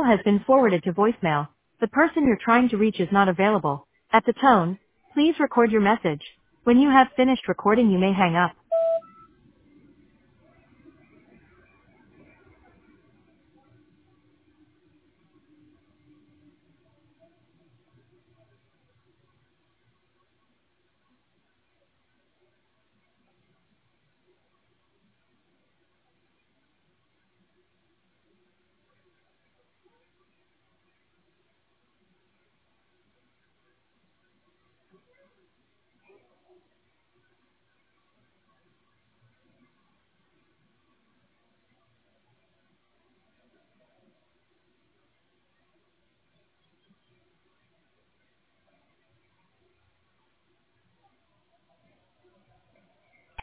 has been forwarded to voicemail. The person you're trying to reach is not available. At the tone, please record your message. When you have finished recording, you may hang up.